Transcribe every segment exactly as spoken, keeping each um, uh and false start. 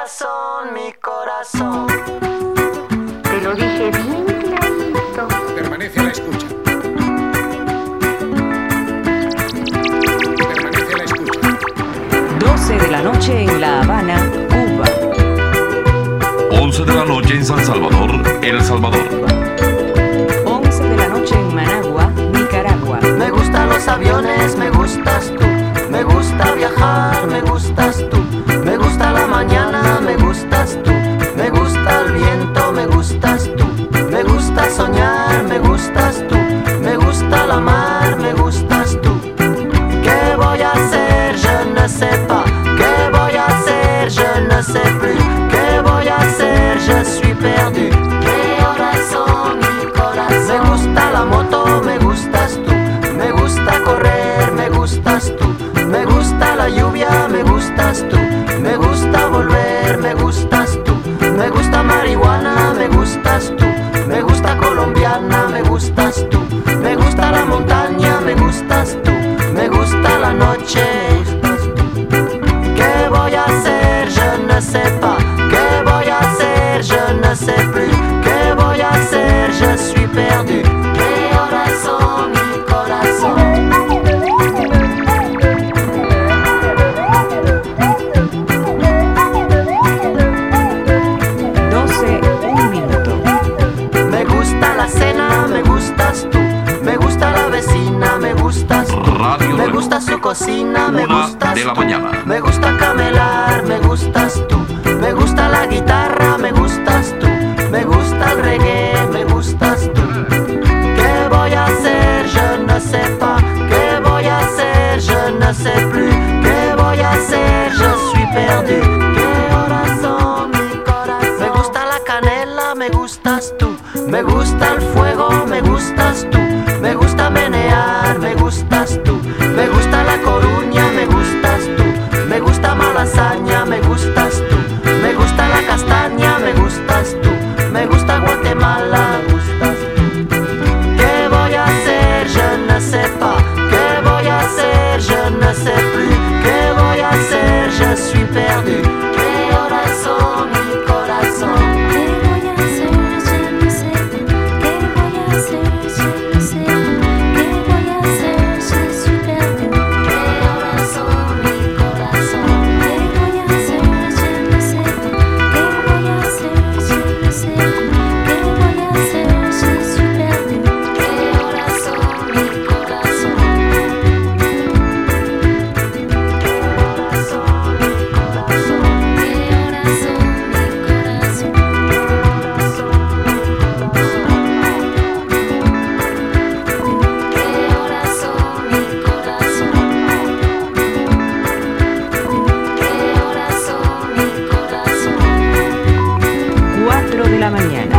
corazón, mi corazón. Te lo dije bien clarito. Permanece a la escucha. Permanece a la escucha. doce de la noche en La Habana, Cuba. once de la noche en San Salvador, El Salvador. once de la noche en Managua, Nicaragua. Me gustan los aviones, me gustas tú. Me gusta viajar, me gustas tú. Me gusta la mañana, me gustas tú. Me gusta el viento, me gustas tú. Me gusta soñar, me gustas tú. Me gusta la mar, me gustas tú. ¿Qué voy a hacer? Je ne sais pas. ¿Qué voy a hacer? Je ne sais plus. ¿Qué voy a hacer? Je suis perdu. ¿Qué horas son, mi corazón? Me gusta la moto, me gustas tú. Me gusta correr, me gustas tú. Me gusta la lluvia, me gustas tú. Me gusta volver, me gustas tú. Me gusta marihuana, me gustas tú. Me gusta colombiana, me gustas tú. Me gusta la montaña, me gustas tú. Me gusta la noche, me gustas tú. ¿Qué voy a hacer? Je ne sais pas. ¿Qué voy a hacer? Je ne sais plus. ¿Qué voy a hacer? Je suis perdu. ¿Qué horas son, mi corazón? doce, un minuto. Me gusta la cena, me gustas tú. Me gusta la vecina, me gustas tú. Radio Me Reloj. gusta su cocina, me Una gustas de la tú. mañana. Me gusta camelar, me gustas tú. Me gusta la guitarra, me gustas tú. Me gusta el reggae, me gustas tú. ¿Qué voy a hacer? Je ne sais pas. ¿Qué voy a hacer? Je ne sais plus. ¿Qué voy a hacer? Je suis perdu. ¿Qué horas son, mi corazón? Me gusta la canela, me gustas tú. Me gusta el fuego, me gustas tú. Me gusta menear, me gustas tú. Me gusta la Coruña, me gustas tú. Me gusta Malasaña, me gustas tú. Me gusta la castaña, me gustas tú. Me gusta Guatemala, me gustas tú. ¿Qué voy a hacer? Je ne sais pas. ¿Qué voy a hacer? Je ne sais plus. ¿Qué voy a hacer? Je suis perdu. ¿Qué horas son, mi corazón? ¿Qué voy a hacer? Je ne sais pas. ¿Qué voy a hacer? Je ne sais pas. ¿Qué voy a hacer? Je suis perdu. ¿Qué horas son, mi corazón? ¿Qué voy a hacer? Je ne sais pas. ¿Qué voy a hacer? Je ne sais pas. ¿Qué voy a hacer? Je suis perdu. ¿Qué horas son, mi corazón? ¿Qué horas son, mi corazón? ¿Qué horas son, mi corazón? ¿Qué horas son, mi corazón? ¿Qué horas son, mi corazón? cuatro de la mañana.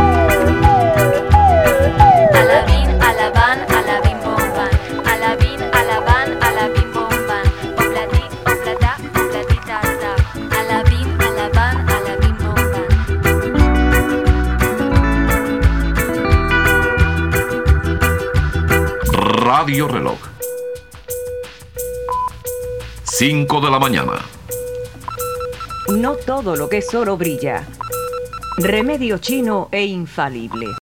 Alabín, alabán, alabín, bomban. Alabín, alabán, alabín, bomban. Obladi, oblada, obladita, ta. Alabín, alabán, alabín, bomban. Radio Reloj. cinco de la mañana. No todo lo que es oro brilla. Remedio chino e infalible.